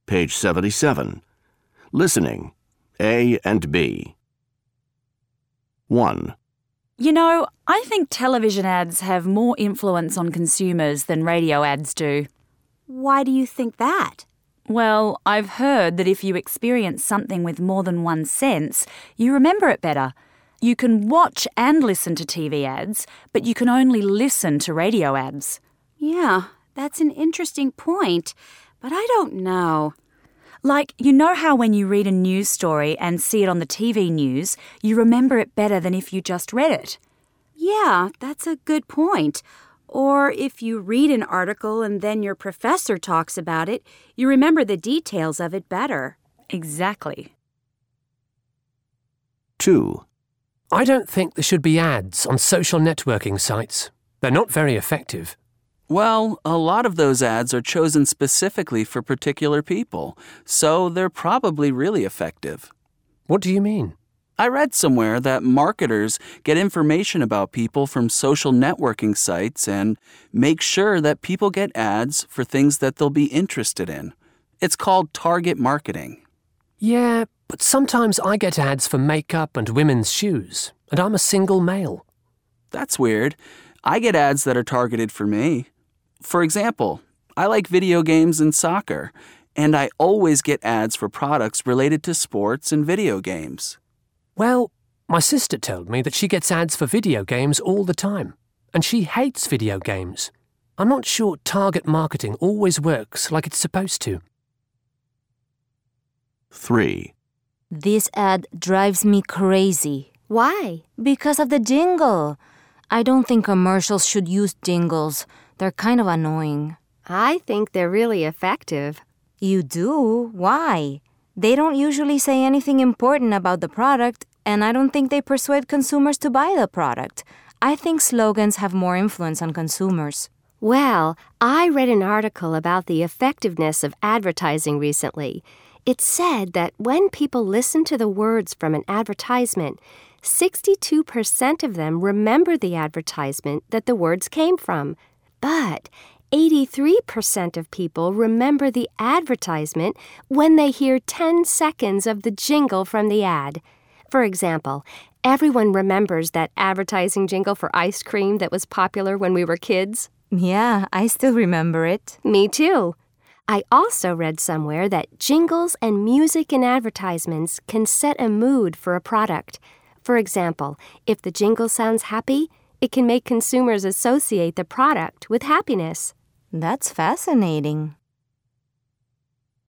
Page 77. Listening. A and B. 1. You know, I think television ads have more influence on consumers than radio ads do. Why do you think that? Well, I've heard that if you experience something with more than one sense, you remember it better. You can watch and listen to TV ads, but you can only listen to radio ads. Yeah, that's an interesting point, but I don't know. Like, you know how when you read a news story and see it on the TV news, you remember it better than if you just read it? Yeah, that's a good point. Or if you read an article and then your professor talks about it, you remember the details of it better. Exactly. 2. I don't think there should be ads on social networking sites. They're not very effective. Well, a lot of those ads are chosen specifically for particular people, so they're probably really effective. What do you mean? I read somewhere that marketers get information about people from social networking sites and make sure that people get ads for things that they'll be interested in. It's called target marketing. Yeah, but sometimes I get ads for makeup and women's shoes, and I'm a single male. That's weird. I get ads that are targeted for me. For example, I like video games and soccer, and I always get ads for products related to sports and video games. Well, my sister told me that she gets ads for video games all the time, and she hates video games. I'm not sure target marketing always works like it's supposed to. 3. This ad drives me crazy. Why? Because of the jingle. I don't think commercials should use jingles. They're kind of annoying. I think they're really effective. You do? Why? They don't usually say anything important about the product, and I don't think they persuade consumers to buy the product. I think slogans have more influence on consumers. Well, I read an article about the effectiveness of advertising recently. It said that when people listen to the words from an advertisement, 62% of them remember the advertisement that the words came from. But 83% of people remember the advertisement when they hear 10 seconds of the jingle from the ad. For example, everyone remembers that advertising jingle for ice cream that was popular when we were kids. Yeah, I still remember it. Me too. I also read somewhere that jingles and music in advertisements can set a mood for a product. For example, if the jingle sounds happy, it can make consumers associate the product with happiness. That's fascinating.